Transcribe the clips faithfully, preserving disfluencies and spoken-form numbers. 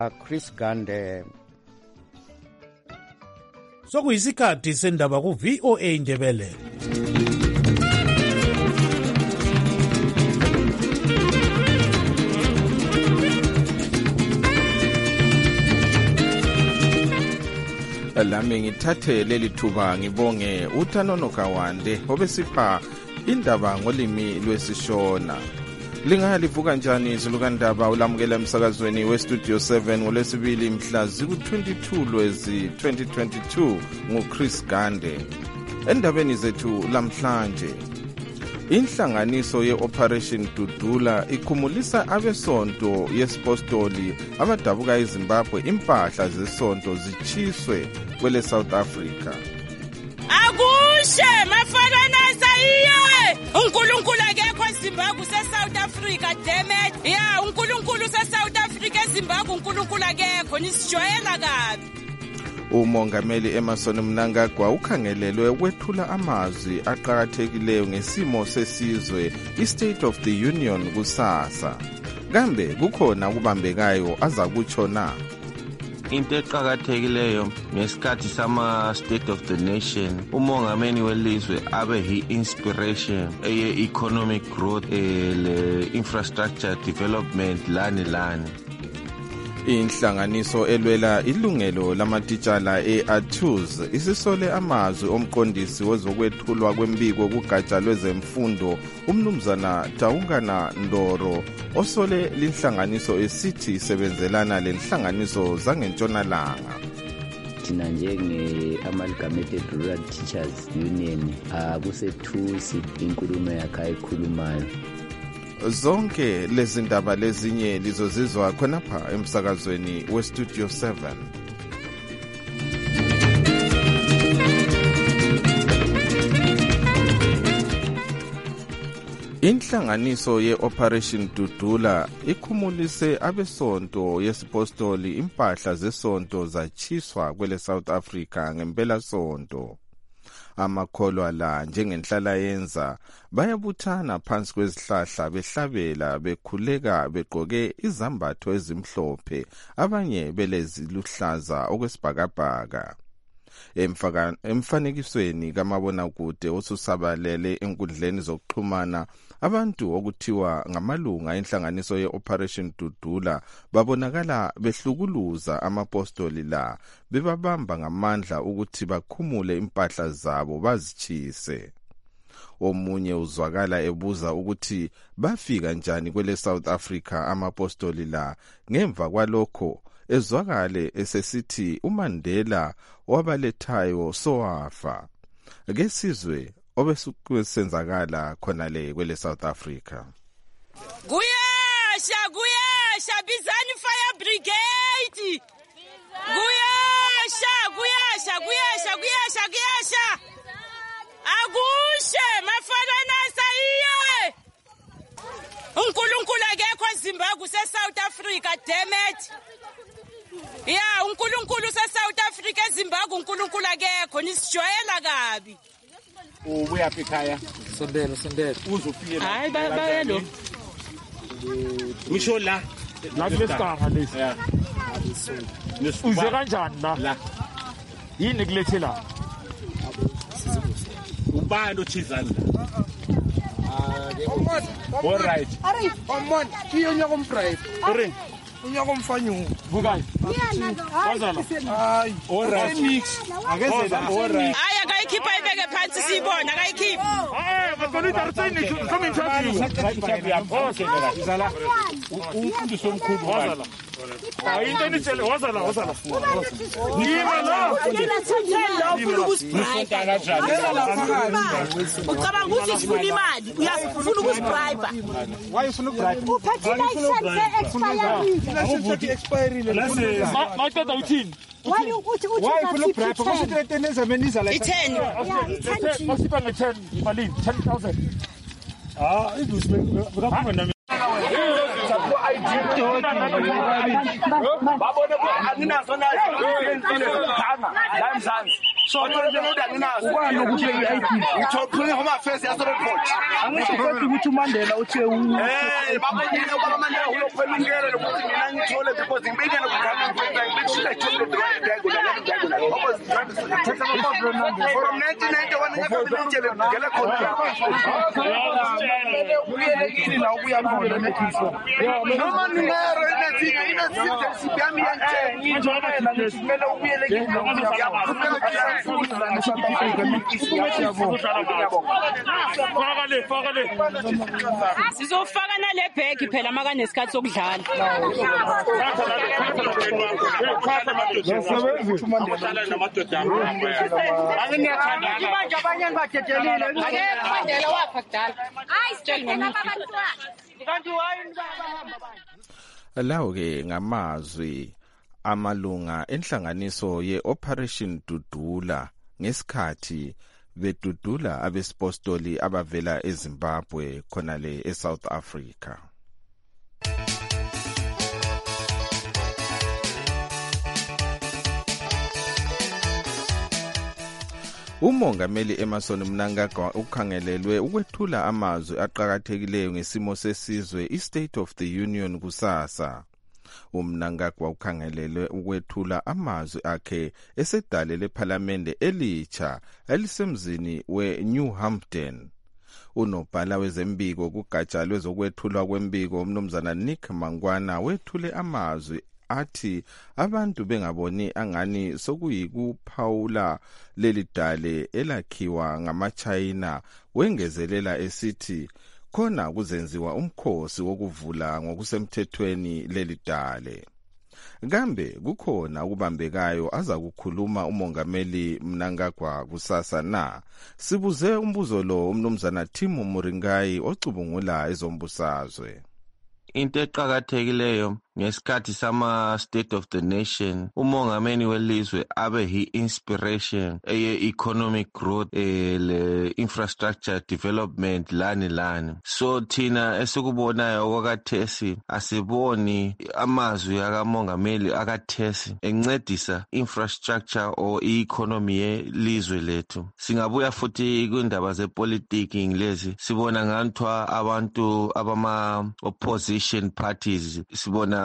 Chris Gande. Sokuyisikhathi sendaba ku V O A Ndebele. Lami ngithathe leli thuba ngibonge uThanono Kawande obesipha indaba ngolimi lwesishona. Lingaya livuka njani izilukandaba ulamukela emsakazweni westudio seven ngolwesibili mhla ziku twenty-two Lwezi twenty twenty-two nguChris Gande. Endabeni zethu lamhlanje, inhlanganiso ye-Operation Dudula ikhumulisa abesonto yesipostoli abadabuka eZimbabwe impahla zesonto zichiswe kwele South Africa. Akushe mafanana sayiye uNkulunkulu akekho eZimbabwe se-South Africa, damn it. Yeah, uNkulunkulu se-South Africa eZimbabwe uNkulunkulu akekho, nisijwayela kabi. Umongameli Emmerson Mnangagwa ukhangelelwe ukwethula amazwi aqhakathekileyo ngesimo sesizwe i-State of the Union kusasa. Kambe kukhona ukubambekayo azakutsho na? Into eqhakathekileyo ngesikhathi sama State of the Nation, umongameli welizwe abe hi inspiration eye economic growth, le infrastructure development lani lani. Inhlanganiso elwela ilungelo lamatitshala e-A T U S isisole amazwi omqondisi wezokwethulwa kwembiko kugatsha lwezemfundo umnumzana Taungana Ndoro osole linhlanganiso esithi sebenzelana lenhlanganiso zangentshonalanga. Thina njenge Amalgamated Rural Teachers Union akusethusi inkulumo yakhe ayikhulumayo. Zonke lezi ndaba lezinye lizozizwa khonapha emsakazweni westudio seven. Inhlanganiso ye-Operation Dudula ikhumulise abesonto yesipostoli impahla zesonto zachiswa kwele South Africa ngempela sonto. Amakholwa la njengenhlala yenza bayabuthana phansi kwezihlahla behlabela bekhuleka begqoke izambatho ezimhlophe, abanye beleziluhlaza okwesibhakabhaka. Emfanekisweni kamabonakude osusabalele enkundleni zokuxhumana, abantu okuthiwa ngamalunga enhlanganiso ye-Operation Dudula babonakala behlukuluza amapostoli la, bebabamba ngamandla ukuthi bakhumule impahla zabo bazichise. Omunye uzwakala ebuza ukuthi bafika njani kwele South Africa amapostoli la, ngemva kwalokho ezwakale esesithi uMandela wabalethayo sowafa. Ke sizwe obesukwenzakala khona le kwele South Africa. Kuyasha kuyasha bizani fire brigade. Kuyasha kuyasha kuyasha kuyasha kuyasha. Akushe mafanana sayiye uNkulunkulu akekho eZimbabwe se-South Africa, damn it. Yeah, uNkulunkulu se-South Africa eZimbabwe uNkulunkulu akekho, nisijwayela kabi. Ubuya ekhaya sondela sondela uzofika hayi baya lo ngisho la la kulesigaba lesi yeah uze kanjani la la yini kulethe la ubani ochizana ah all right ari omon kiyenya komfriday ore unyaka umfanyu bukayi wazala hayi all right mix akezela all right aya kayikhipha ibeke phansi siyibona kayikhipha eh bakhona darsini come interview izala umfundisi omkhulu wazala hayi into enitshele wazala wazala yima la ufuna ukusibhayibha ucabanga ukuthi ufuna imali uyafuna ukusibhayibha why ufuna ukubribe uphathe license expired expired expired maqeda uthini why uthi uthi why ufuna ukubribe because itreteneza beniza la ten masipa nge ten malini ten thousand ah idusi bekakhona nami babone anginazo nazo la emzansi So ubani ukuthi i-I D ngithophile homa affairs yasereport angisho ukuthi uMandela uthe eh babonile ubaba Mandela uyokhwelungela lokuthi mina ngithole because ngibikela kukhanya ngikwenza ngibikela ngithole from nineteen ninety-one ngiyabelitshele ngele khona uyelekile la ubuya khona nekhisa noma ningero inathina inathina sibiyami yanje ngijona ngithi kumele ubuyelekile Fakale, fakale. Sizofaka nale bhegi phela maka nesikhathi sokudlala. Uhlala namadoda akho. Anginiyathandana. Manje abanye ngibadedelile. Ake Mandela wakha kudala. Hayi sitshela abantwana. Kanti wayini bahamba bani? Lawo-ke ngamazwi amalunga enhlanganiso ye-Operation Dudula ngesikhathi bedudula abesipostoli abavela eZimbabwe khonale eSouth Africa. Umongameli Emmerson Mnangagwa ukhangelelwe ukwethula amazwi aqhakathekileyo ngesimo sesizwe iState of the Union kusasa. uMnangagwa ukhangelelwe ukwethula amazwi akhe esedale lePhalamende elitsha elisemzini weNew Hampton. Unobhala wezembiko kugatsha lwezokwethulwa kwembiko umnumzana Nick Mangwana wethule amazwi athi abantu bengaboni angani sokuyikuphawula leli dale elakhiwa ngamaChina, wengezelela esithi khona kuzenziwa umkhosi wokuvula ngokusemthethweni leli dale. Kambe kukhona ukubambekayo aza kukhuluma umongameli Mnangagwa kusasa na? Sibuze umbuzo lo umnumzana Timo Muringai ocubungula ezombusazwe. Into eqhakathekileyo ngesikhathi sama State of the Nation umongameli welizwe abe hi inspiration eye economic growth eh, le infrastructure development lani lani. So thina esikubonayo okwakathesi asiboni amazwi akamongameli akathesi encedisa infrastructure or economy yelizwe lethu. Singabuya futhi kwindaba zepolitiki ngilezi sibona nganthwa abantu abama opposition parties sibona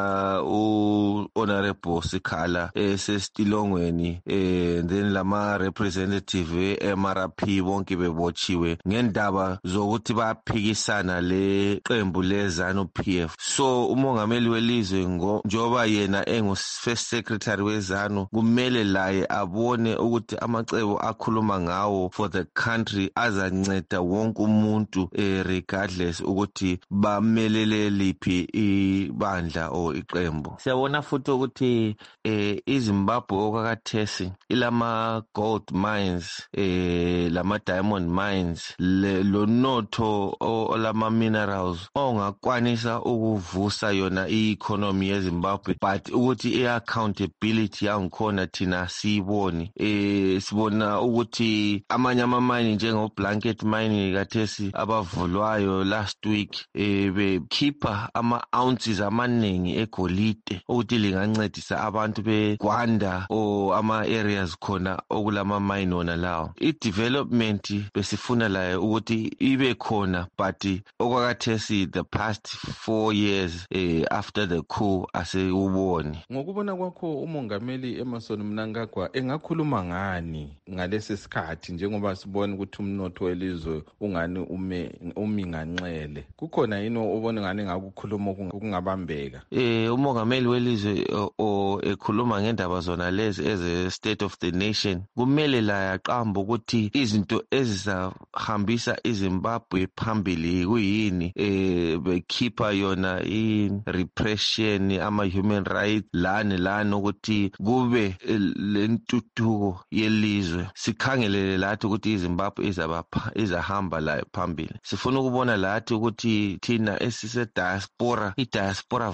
u honorable Sikhala esestilongweni eh then lama representative M R P bonke bebotshiwe ngendaba zokuthi baphikisana le qembu lezanu P F. So umongameli welizwe njoba yena engu first secretary wezanu kumele laye abone ukuthi amacebo akhuluma ngawo for the country azanceda wonke umuntu eh, regardless ukuthi bamelele liphi ibandla o iqembu. Siyabona futhi ukuthi eh iZimbabwe okwakathesi ilama gold mines eh lama diamond mines le lonotho olama minerals ongakwanisa ukuvusa yona i-economy yeZimbabwe, but ukuthi i-accountability yangikhona thina siyiboni. Eh sibona ukuthi amanye ama-mine njengo blanket mine kathesi abavulwayo last week eh bekhipha ama ounces amaningi egolide ukuthi lingancedisa abantu beGwanda o ama areas khona okulama mine wona lawo. I-development besifuna layo ukuthi ibe khona, but okwakathesi the past four years eh, after the coup asewuboni. Ngokubona kwakho umongameli Emmerson Mnangagwa engakhuluma ngani ngalesi sikhathi njengoba sibona ukuthi umnotho welizwe ungani ume uminganxele? Kukhona yini obona ngani ngakukhuluma okungabambeka? Eh umongameli welizwe o ekhuluma ngendaba zona lezi eze State of the Nation kumele la yaqamba ukuthi izinto ezizahambisa iZimbabwe phambili kuyini, eh bekhipha yona i repression ama human rights lani lani ukuthi kube lentuthuko yelizwe. Sikhangelele lathi ukuthi iZimbabwe izaba izahamba la phambili. Sifuna ukubona lathi ukuthi thina esise diaspora i diaspora vote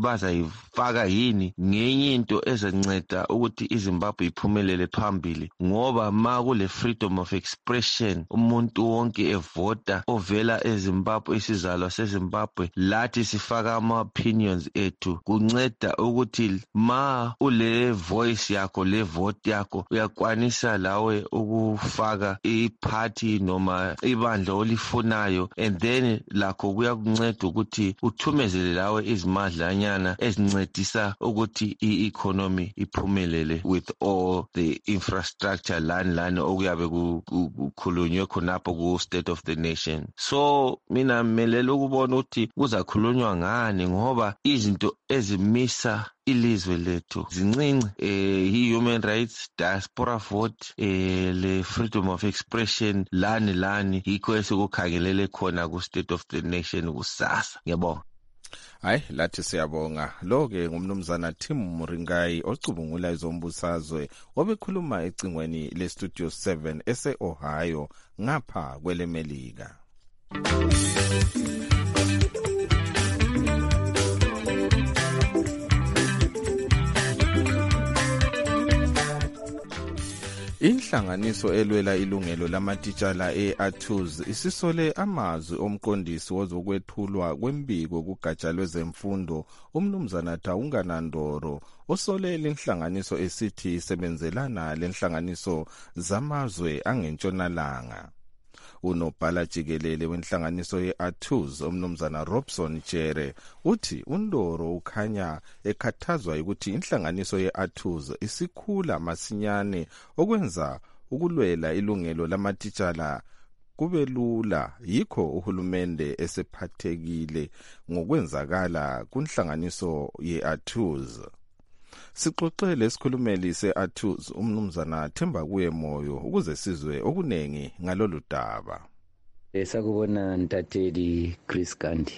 bazayifaka yini ngenye into ezanceda ukuthi iZimbabwe iphumelele phambili, ngoba ma kule freedom of expression umuntu wonke evota ovela eZimbabwe, isizalwa seZimbabwe, lathi sifaka ama opinions ethu, kunceda ukuthi ma ule voice yakho, le vote yakho, uyakwanisa lawe ukufaka iparty noma ibandla olifunayo, and then lakho kuyakunceda ukuthi uthumezele lawe izimadlanyana ezincedisa ukuthi i-economy iphumelele with all the infrastructure lani lani okuyabe kukhulunywe khonapho ku State of the Nation. So mina melele ukubona ukuthi kuzakhulunywa ngani, ngoba izinto ezimisa ilizwe lethu zincinci, eh i-human rights, diaspora vote, eh le freedom of expression lani lani, yikho esikukhangelele khona ku State of the Nation kusasa. Ngiyabonga. Hayi, lathi siyabonga. Lo-ke ngumnumzana Tim Muringai ocubungula izombusazwe obekhuluma ecingweni le-Studio seven ese-Ohio ngapha kwelemelika. Inhlanganiso elwela ilungelo lamatitshala e-Athuz isisole amazwi omqondisi wozokwethulwa kwembiko kugatsha lwezemfundo umnumzana Taungana Ndoro osole lenhlanganiso esithi isebenzelana lenhlanganiso zamazwe angentshonalanga. Unobhala jikelele wenhlanganiso ye-Athuz umnumzana Robson Chere uthi uNdoro ukhanya ekhathazwa ukuthi inhlanganiso ye-Athuz isikhula masinyane okwenza ukulwela ilungelo lamatitshala kube lula, yikho uhulumende esephathekile ngokwenzakala kunhlanganiso ye-Athuz. Sixoxele isikhulumeli se-Athuz umnumzana Themba kuye moyo ukuze sizwe okunengi ngalolu daba. Esakubona ntatheli Chris Kanti,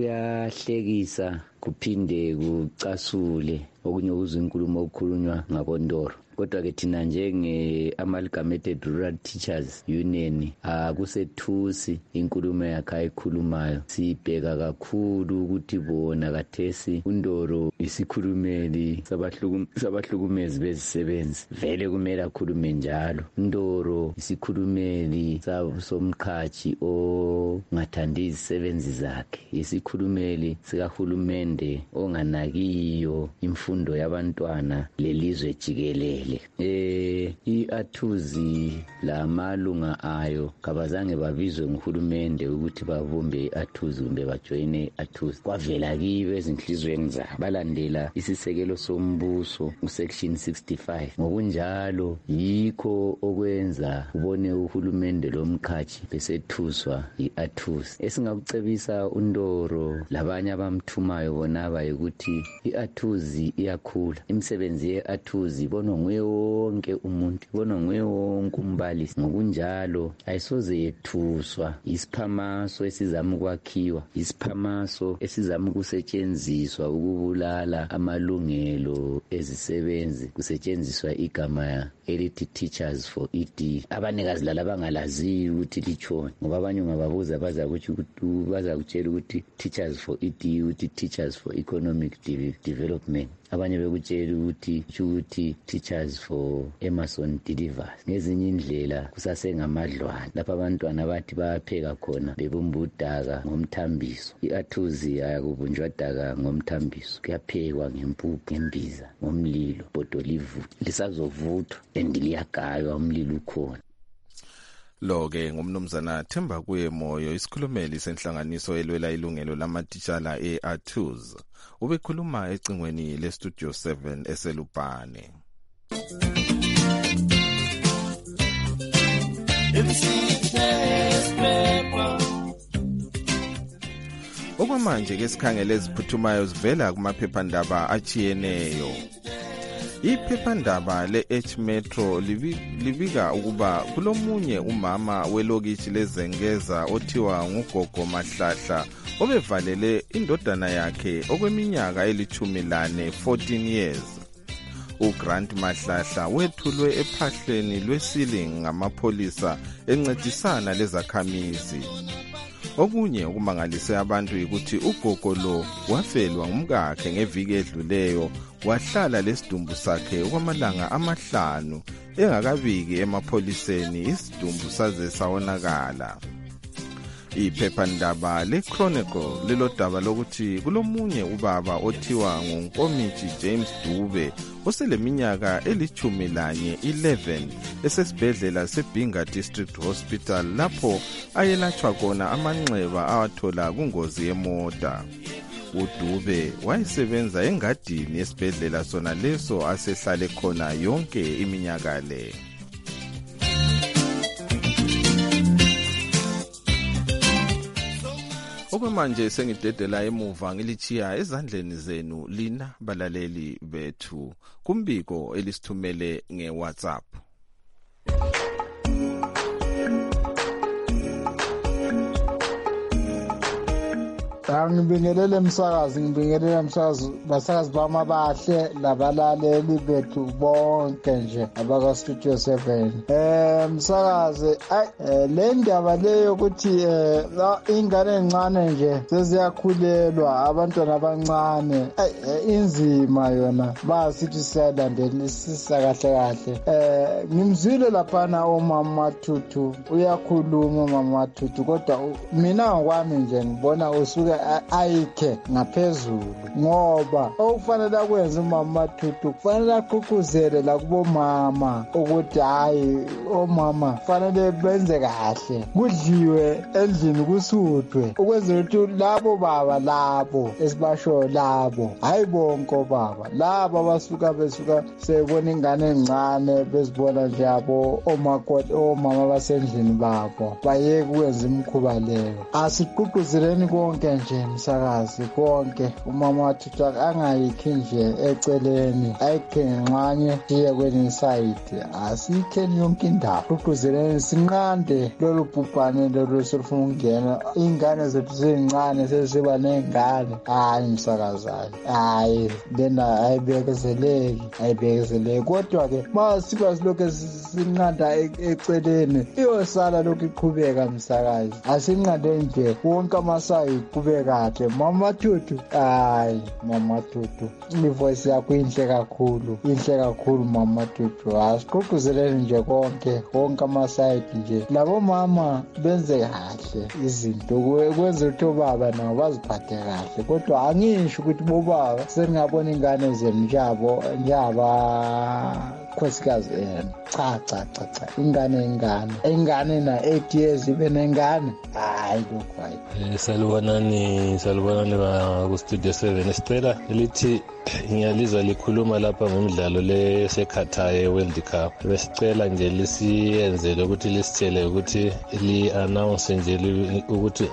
kuyahlekisa kuphinde kucasule okunye uzwe inkulumo okukhulunywa ngaboNdoro. Kodwa ke thina njenge Amalgamated Rural Teachers Union akusethusi inkulumo yakhe ayikhulumayo, sibheka kakhulu ukuthi bona kathesi uNdoro isikhulumeli sabahlukumezi bezisebenzi, vele kumele akhulume njalo. uNdoro isikhulumeli somkhathi ongathandi izisebenzi zakhe, isikhulumeli sikahulumende onganakiyo imfundo yabantwana lelizwe jikelele. Eh i-Athuz la malunga ayo kabazange babizwe nguhulumende ukuthi bavumbe i-Athuz kumbe bajoine i-Athuz. Kwavela kibe ezinhlizweni zabo balandela isisekelo sombuso usection sixty-five. Ngokunjalo yikho okwenza ubone uhulumende lomkhathi besethuswa i-Athuz. Esingakucebisa uNdoro labanye abamthumayo bonaba ukuthi i-Athuz iyakhula, imisebenzi ye-Athuz ibonwa nguye wonke umuntu, ibonwa nguye wonke umbalisi. Ngokunjalo ayisoze yethuswa isiphamaso esizama ukwakhiwa, isiphamaso esizama ukusetshenziswa ukubulala amalungelo ezisebenzi, kusetshenziswa igama elithi Teachers for E D. Abanikazi lala bangalazi ukuthi lichone, ngoba abanye ungababuza baza ukuthi baza kutshela ukuthi Teachers for E D ukuthi Teachers for Economic Development, abanye bekutshela ukuthi ukuthi Teachers for Emerson Delivers. Ngezinye indlela kusasengamadlwana lapha abantwana bathi bayapheka khona bebumbudaka ngomthambiso. i-Athuz ayakubunjwa daka ngomthambiso, kuyaphekwa ngempuphu, ngembiza, ngomlilo, bhodolivu lisazovuthwa endiliyagaywa umlilo ukhona. Lo-ke ngumnumzana Themba kuye moyo isikhulumeli senhlanganiso elwela ilungelo lamatitshala e-Athuz. Ubekhuluma ecingweni le-Studio seven eselupane. Okwamanje ke sikhangele eziphuthumayo zivela kumaphephandaba achiyeneyo. Iphephandaba le-H Metro libika ukuba kulomunye umama welokishi lezengeza othiwa nguGogo Mahlahla obevalele indodana yakhe okweminyaka elithumi lane, fourteen years. uGrant Mahlahla wethulwe ephahleni lwesiling ngamapholisa encedisana lezakhamizi. Okunye okumangalise abantu ukuthi ugogo lo wafelwa ngumkakhe ngeviki edluleyo, wahlala lesidumbu sakhe okwamalanga amahlanu engakabiki emapholiseni, isidumbu saze sawonakala. Iphephandaba le-Chronicle lilodaba lokuthi kulomunye ubaba othiwa nguNkomithi James Dube oseleminyaka elithumi lanye eleven esesibhedlela seBinga District Hospital lapho ayelatshwa khona amanxeba awathola kungozi yemota. uDube wayesebenza engadini yesibhedlela sona leso asehlale khona yonke iminyaka le. Okwamanje sengidedela emuva ngilichiya ezandleni zenu lina balaleli bethu kumbiko elisithumele ngeWhatsApp. Ngibingelele umsakazi ngibingelele umsakazi basakazi bamabahle labalaleli bethu bonke nje abaka Studio seven. Eh umsakazi ay le ndaba leyo ukuthi eh ingane encane nje seziyakhulelwa abantwana abancane inzima yona basithi siyalandelisisa kahle kahle. Eh ngimzwile lapha na uMama Thutu uyakhuluma uMama Thutu kodwa mina ngokwami nje ngibona usuke ayikhe ngaphezulu ngoba okufanele akwenze uMama Thutu kufanele aqhuquzele la kubo mama ukuthi hayi omama kufanele benze kahle kudliwe endlini kusuthwe ukwenza ukuthi labo baba labo esibasho labo hayi bonke baba labo abasuka besuka sebona ingane encane bezibona nje abo omakoti omama basendlini babo bayeke ukwenza imkhuba leyo. Asiqhuquzeleni konke nje msakazi konke uMama Thutu angayikhi nje eceleni ayikhe nxanye siye kwenye side asikheni yonke indawo qhuquzeleni sinqande lolu bhubhane lolu selufuna ukungena ingane zethu zincane sesiba nengane hayi msakazayo hayi lena ayibekezeleki ayibekezeleki kodwa ke masiba silokho sinqanda eceleni iyosala lokho iqhubeka msakazi asinqande nje wonke amasayi qhubeka kahle. Mama Thutu hayi Mama Thutu ivoice yakho inhle kakhulu inhle kakhulu Mama Thutu asiqhuquzeleni nje konke konke amaside nje labo mama benze kahle izinto kwenza ukuthi obaba nabo baziphathe kahle kodwa angisho ukuthi bobaba sengabona ingane zenu njabo njaba khosikazi yena cha cha cha cha ingane ingane ingane na eight years ibe nengane hayi lokho hayi. Salubonani salubonani ba ku Studio seven isicela elithi ngiyalizwa likhuluma lapha ngomdlalo lesekhathaye World Cup besicela nje lisiyenzele ukuthi lisitshele ukuthi li announce nje ukuthi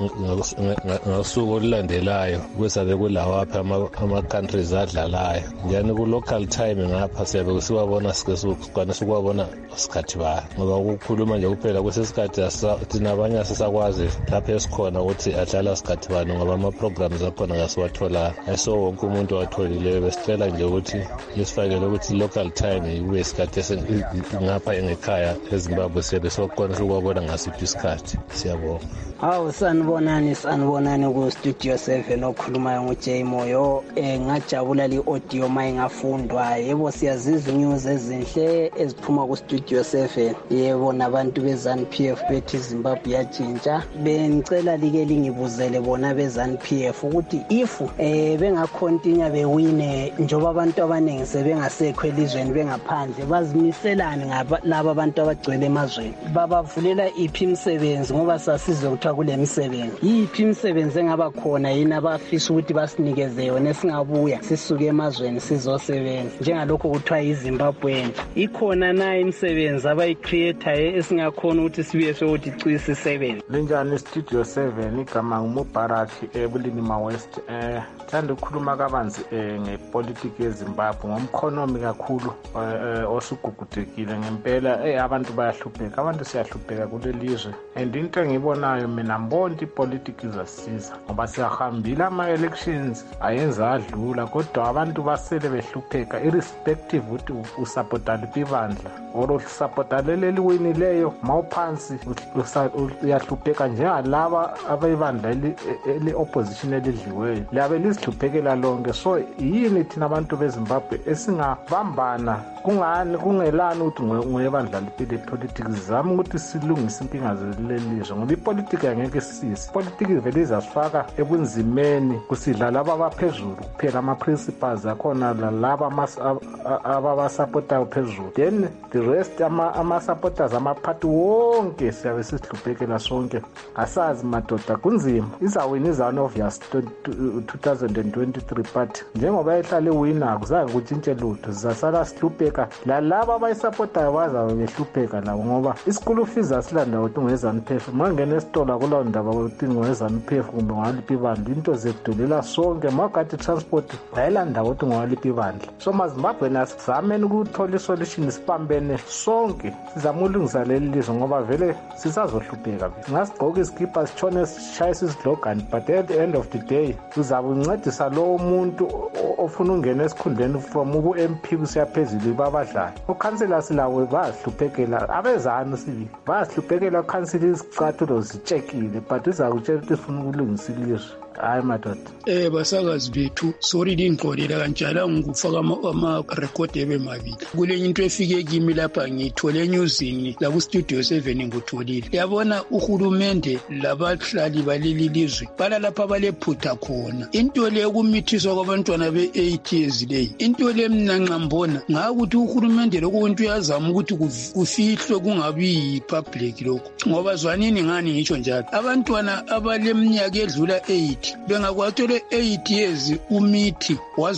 ngosuku olulandelayo kusabe kulawa apha ama countries adlalayo njani ku local time ngapha siyabe kusibabona sikwana sikwabona isikhathi ba ngoba ukukhuluma nje kuphela kwesesikhathi thina abanye asisakwazi lapha esikhona ukuthi adlala isikhathi bani ngoba ama programs akhona ngasiwathola ayiso wonke umuntu watholile besicela nje ukuthi lisifakele ukuthi local time iwe isikhathi ngapha engekhaya eZimbabwe siyabe sokona sikwabona ngasiphi isikhathi siyabonga. Hawu sanibonani sanibonani ku Studio seven okhulumayo nguJay Moyo eh ngajabula li audio mayingafundwa yebo siyazizwa news ezinhle eziphuma ku Studio seven yebo nabantu beZANU-P F bethi Zimbabwe yatshintsha benicela like lingibuzele bona beZANU-P F ukuthi if eh bengakhontinue bewine njoba abantu abaningi sebengasekho elizweni bengaphandle bazimiselane ngaba laba abantu abagcwele emazweni babavulela iphi imisebenzi ngoba sasizwe ukuthi kule misebenzi yiphi imisebenzi engaba khona yini abafisa ukuthi basinikeze yona singabuya sisuke emazweni sizosebenza njengalokho kuthiwa iZimbabwe ikhona na imisebenzi abayicreate esingakhona ukuthi sibuye sokuthi icisi seven. Linjani Studio seven igama nguMubarak eBulinima West eh thanda ukukhuluma kabanzi ngepolitiki yeZimbabwe ngomkhonomi kakhulu osugugudekile ngempela eh abantu bayahlupheka abantu siyahlupheka kulelizwe and into engibonayo mina mbonti ipolitiki izasiza ngoba siyahambile ama-elections ayenza adlula kodwa abantu basele behlupheka irrespective ukuthi usapota liphi ibandla or usapota leli eliwinileyo mawuphansi uyahlupheka njengalaba abebandla eli-opposition elidliweyo liyabe lizihluphekela lonke. So yini thina abantu bezimbabwe esingabambana kungani kungelani ukuthi nguyebandla liphi lepolitiki zizama ukuthi silungise inkinga zelilizwe ngoba ipolitiki angeke sisi ipolitiki vele izasifaka ebunzimeni kusidla laba abaphezulu kuphela ama-principles akhona lalaba ababasapotayo phezulu then the rest ama-supporters amaphathi wonke siyabe sisihluphekela sonke asazi madoda kunzima izawina izawani obvious two thousand twenty-three but njengoba ehlale wina akuzange kutshintshe lutho zizasala sihlupheka lalaba abayisapotayo bazabe behlupheka labo ngoba isikulu fees asilanda ukuthi ungezani phefu mangena esitolo akulawo ndaba ukuthi ungezani phefu kumbe ngawaliphi ibandla into zedulela sonke magadi transport ayilanda ukuthi ngawaliphi ibandla. So mazimbabwe nasizameni ukuthola isolution sibambene sonke sizama ulungisa leli lizwe ngoba vele sisazohlupheka singasigqoka izikipa sitshone sishayisa izidlogani but at the end of the day uzabe uncedisa lowo muntu ofuna ungena esikhundleni from ubu-M P kusiya phezulu babadlayo ukhansela silawo bayahluphekela abezani sibi bayahluphekela ukhansela izicathulo zitshekile but uzakutshela ukuthi sifuna ukulungisa ilizwe hayi madoda. Eh basakazi bethu sorry ngixolela kanjalo ngikufaka ama-record ebe mabili kulenye into efike kimi lapha ngithole newsini la ku studio seven ngutholile yabona uhulumende labahlali baleli lizwe bala lapha balephutha khona into le kumithiswa kwabantwana be-eight years leyi into le mina nqambona ngakuthi uhulumende lokho into yazama ukuthi kufihlwe kungabi public lokho ngoba zwanini ngani ngitsho njalo abantwana abaleminyaka edlula eight bengakwathelwe eight years umithi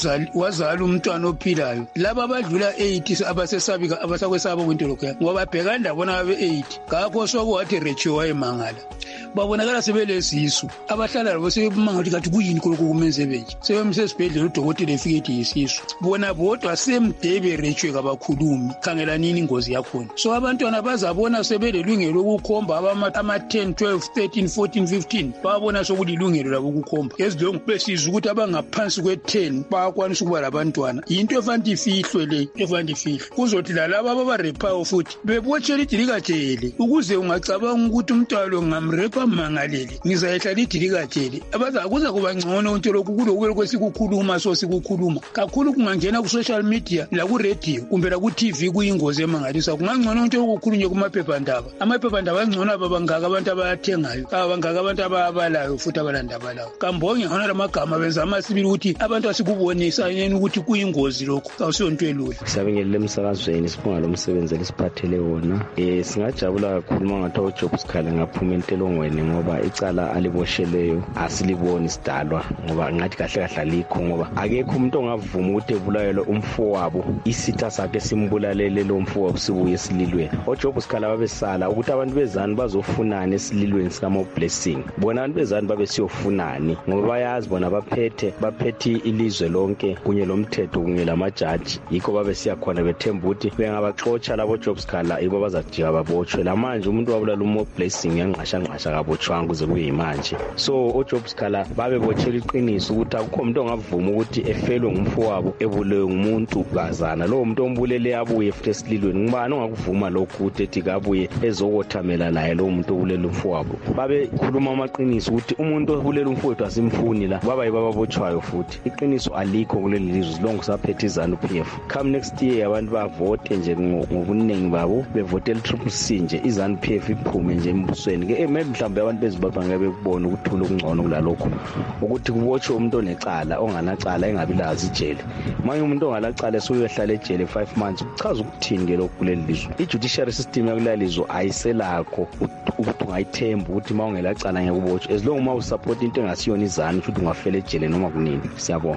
wazala umntwana ophilayo laba abadlula eight abasesabika abasakwesaba kwinto lokho ngoba bheka ndabona abe eight ngakho sokwathi ratio wayemangala babonakala sebelesisu abahlala labo sebemanga ukuthi kathi kuyini lokho kumenze benje sebemse esibhedlela udokotela efike ethi yisisu bona bodwa semdebe ratio kabakhulumi khangela nini ingozi yakhona. So abantwana bazabona sebelelungelo lokukhomba ama ten twelve thirteen fourteen fifteen babona sokulilungelo labo ukukhomba ezidongo besizwe ukuthi abangaphansi kwe ten bayakwanisa ukuba labantwana into efanele ifihlwe le efanele ifihlwe kuzothi lalabo abarepayo futhi bebotshela idilikatshele ukuze ungacabanga ukuthi umntwana lo ngamrepa mangalele ngizayehlala idilikatshele abazakuza kuba ngcono into lokhu kulokho kwesikukhuluma so sikukhuluma kakhulu kungangena ku social media la ku radio kumbe la ku T V kuyingozi emangalisa kungangcono into lokukhulunywa kumaphephandaba amaphephandaba angcono abangaka abantu abathengayo abangaka abantu ababalayo futhi abalanda abalayo kambonge hona lamagama benza amasibili ukuthi abantu asikubonisa yena ukuthi kuyingozi lokho awusiyonto elula. Siyabingelela emsakazweni sibonga lo msebenzi lesiphathele wona eh singajabula kakhulu mangathi uJob Sikhala ngaphuma entelongweni ngoba icala alibosheleyo asiliboni sidalwa ngoba ngathi kahle kahle alikho ngoba akekho umuntu ongavuma ukuthi ebulayelwe umfowabo isitha sakhe simbulalele lo mfowabo sibuye esililweni. uJob Sikhala babesala ukuthi abantu bezani bazofunana esililweni sikaMo Blessing bona abantu bezani babe siyofunani ngoba bayazi bona baphethe baphethe ilizwe lonke kunye lomthetho kunye lamajaji yikho babe siya khona bethemba ukuthi bengabaxotsha labo Job Sikhala ibo bazajika babotshwe la manje umuntu wabulala uMo Blessing yanqasha nqasha kabotshwanga kuze kuyimanje. So uJob Sikhala babe botshela iqiniso ukuthi akukho umuntu ongavuma ukuthi efelwe ngumfowabo ebulewe ngumuntu bazana lo muntu ombulele abuye futhi esililweni ngubani ongakuvuma lokhu ukuthi ethi kabuye ezokothamela naye lo muntu obulela umfowabo babe khuluma amaqiniso ukuthi umuntu obulela umfowethu asimfuni la baba yibababotshwayo futhi iqiniso alikho kuleli lizwe lonke saphethe izanu P F come next year abantu bavote nje ngokuningi babo bevote triple C nje izanu P F iphume nje embusweni ke maybe mhlawumbe abantu bezibapha ngabe kubona ukuthula okungcono kulalokho ukuthi kubotshwe umuntu onecala onganacala engabilazi ijele manje umuntu ongalacala esuyehlala ejele five months uchaza ukuthini ke lokhu kuleli lizwe i-judiciary system yakulalizwe ayiselakho ukuthi ungayithemba ukuthi mawungelacala ngekubotshwa as long uma usupport into engasiyona izanu ukuthi ungafela ejele noma kunini. Siyabonga.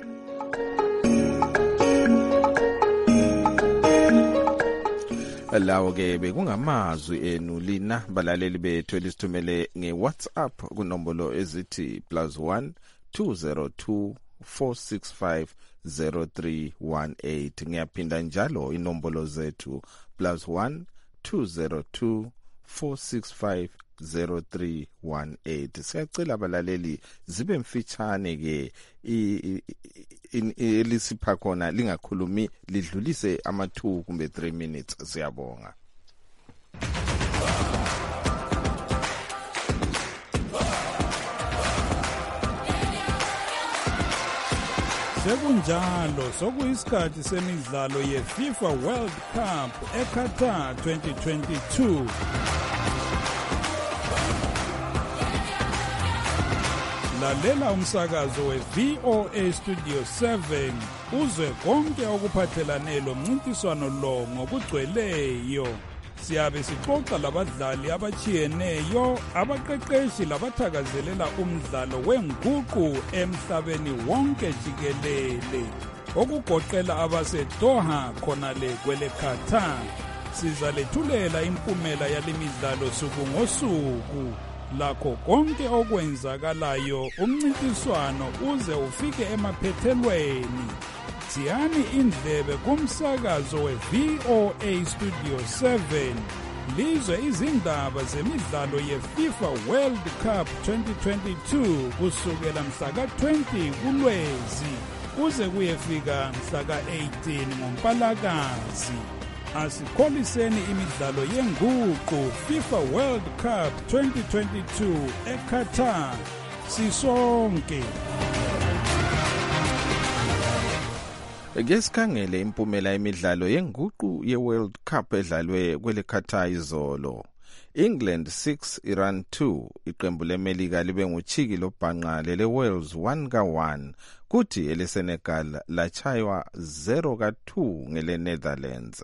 Lawo ke bekungamazwi enu lina balaleli bethu elisithumele ngeWhatsApp kunombolo ezithi plus one two zero two four six five zero three one eight. Ngiyaphinda njalo inombolo zethu plus one two zero two four six five zero three one eight. Siyacela abalaleli zibe mfitshane ke elisipha khona lingakhulumi lidlulise ama two kumbe three minutes. Siyabonga. Sekunjalo sokuyisikhathi semidlalo ye-FIFA World Cup eQatar twenty twenty-two. Lalela umsakazo we-V O A Studio seven uzwe konke okuphathelane lo mncintiswano lo ngokugcweleyo. Siyabe sixoxa labadlali abachiyeneyo, abaqeqeshi labathakazelela umdlalo wenguqu emhlabeni wonke jikelele, okugoqela abaseDoha khona le kwele Qatar. Sizalethulela impumela yalemidlalo suku ngosuku, lakho konke okwenzakalayo umncintiswano uze ufike emaphethelweni. Siyani indlebe kumsakazo we-V O A Studio seven. Lizwe izindaba zemidlalo ye-FIFA World Cup twenty twenty-two kusukela mhla ka twenty kuLwezi kuze kuyefika mhla ka eighteen ngoMpalakazi. Asikholiseni imidlalo yenguqu FIFA World Cup twenty twenty-two eQatar sisonke. Ngesikhangele impumela yemidlalo yenguqu ye-World Cup edlalwe kwele Qatar izolo. England six, Iran two, iqembu leMelika libe nguchiki lobhanqa lele Wales one ka one, kuthi ele Senegal lachaywa zero ka two ngele Netherlands.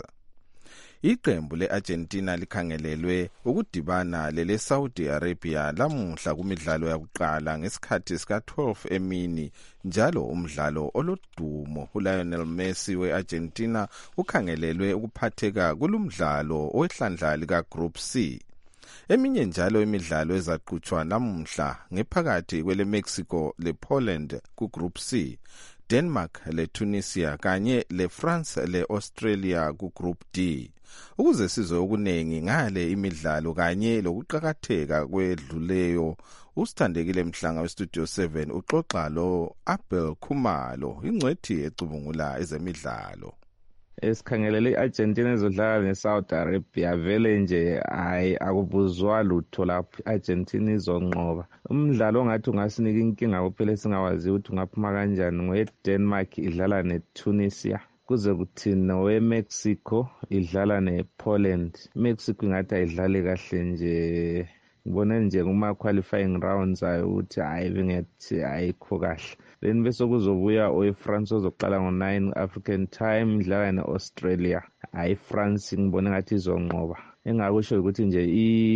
Iqembu le-Argentina likhangelelwe ukudibana lele Saudi Arabia lamuhla kumidlalo yakuqala ngesikhathi sika twelve emini, njalo umdlalo olodumo uLionel Messi we-Argentina ukhangelelwe ukuphatheka kulumdlalo owehlandla lika Group C. Eminye njalo imidlalo ezaqhutshwa namuhla ngephakathi kwele Mexico le Poland ku Group C, Denmark le Tunisia kanye le France le Australia ku Group D. Ukuze sizwe okunengi ngale imidlalo kanye lokuqhakatheka kwedluleyo, usithandekile Mhlanga weStudio seven uxoxa lo Abel Khumalo, ingcwethi ecubungula ezemidlalo. Esikhangelele iArgentina ezodlala neSaudi Arabia, vele nje hayi akubuzwa lutho lapho iArgentina izonqoba. Umdlalo ongathi ungasinika inkinga kuphela singawazi ukuthi ungaphuma kanjani ngoDenmark idlala neTunisia, kuze kuthi noweMexico idlala nePoland. Mexico ingathi ayidlali kahle nje, ngibone nje kuma qualifying rounds ayo ukuthi hayi bengathi ayikho kahle. Then bese kuzobuya oweFrance ozoqala ngo nine African time idlala neAustralia. Hayi France ngibone ngathi izonqoba. Engakusho ukuthi nje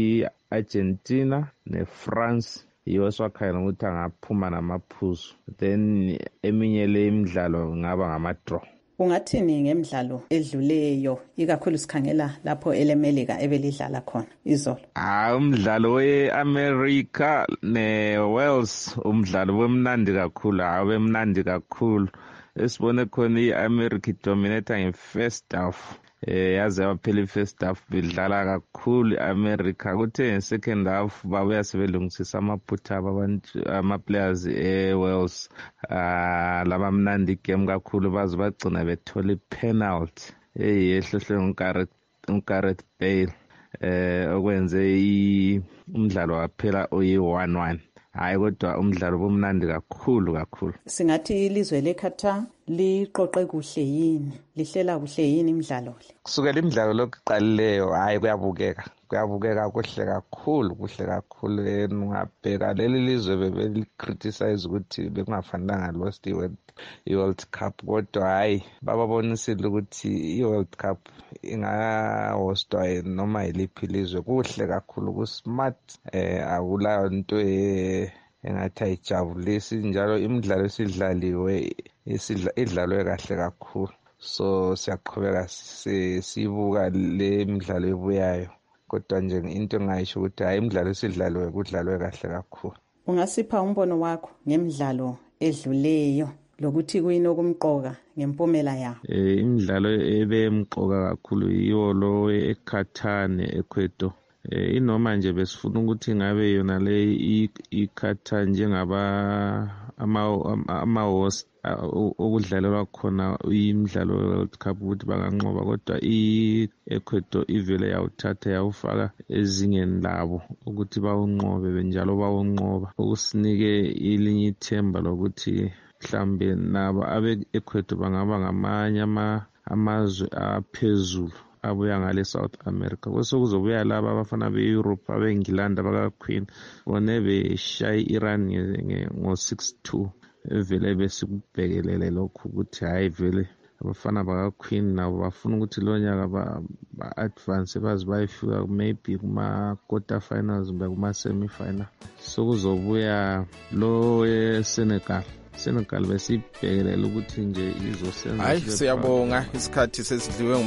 iArgentina neFrance yiyo swakhaya ukuthi angaphuma namaphuzu. Then eminye le imidlalo ngaba ngama-draw. Ungathini ngemidlalo edluleyo ikakhulu sikhangela lapho eleMelika ebelidlala khona izolo? Ah, umdlalo weAmerica neWales umdlalo wemnandi kakhulu, awe mnandi kakhulu. Esibone khona iAmerica dominator nge-first half. Eh yaze yaphela i-first half bedlala kakhulu iAmerica, kuthe nge-second half babuya sebelungisisa amaphutha abantu ama-players eWales. Ah laba mnandi game kakhulu baze bagcina bethola i-penalty eyehlohle nguGareth nguGareth Bale eh okwenze umdlalo waphela oyi one one. Hayi kodwa umdlalo bomnandi kakhulu kakhulu. Singathi ilizwe leQatar liqoqe kuhle yini, lihlela kuhle yini imidlalo le? Kusukela imidlalo lokuqalileyo hayi kuyabukeka kuyabukeka kuhle kakhulu kuhle kakhulu. Engabheka leli lizwe bebeli-criticize ukuthi bekungafanelanga lost i-World Cup, kodwa hayi bababonisile ukuthi i-World Cup ingahostwa noma yiliphi ilizwe kuhle kakhulu, kusmart. eh akulayo into engathi ayijabulisi, njalo imidlalo esidlaliwe idlalwe kahle kakhulu. So siyaqhubeka sibuka le midlalo ebuyayo, kodwa nje into engayisho ukuthi hayi imidlalo esidlaliwe kudlalwe kahle kakhulu. Ungasipha umbono wakho ngemidlalo edluleyo lokuthi kuyini okumqoka ngempumela yawo? Eh imidlalo ebemqoka kakhulu yiyo lo eQatar neEcuador. eh inoma nje besifuna ukuthi ngabe yona le ikhatha njengaba ama ama host okudlalelwa khona imidlalo World Cup ukuthi banganqoba, kodwa i-Ecuador ivele yawuthatha yawufaka ezingeni labo ukuthi bawunqobe benjalo bawunqoba, ukusinike ilinye ithemba lokuthi mhlambe nabo abe-Ecuador bangaba ngamanye amazwe aphezulu abuya ngale South America. Kwesekuzobuya laba abafana be-Europe abe-England abaka-Queen bone beshaya i-Iran ngo six two, vele besikubhekelele lokhu ukuthi hayi vele abafana baka-Queen nabo bafuna ukuthi lo nyaka ba-advance baze bayefika maybe kuma-quarter finals kumbe kuma-semi-final. Sokuzobuya lo e-Senegal Senegal besibhekelela ukuthi nje izosenza. Hayi siyabonga, isikhathi sesidliwe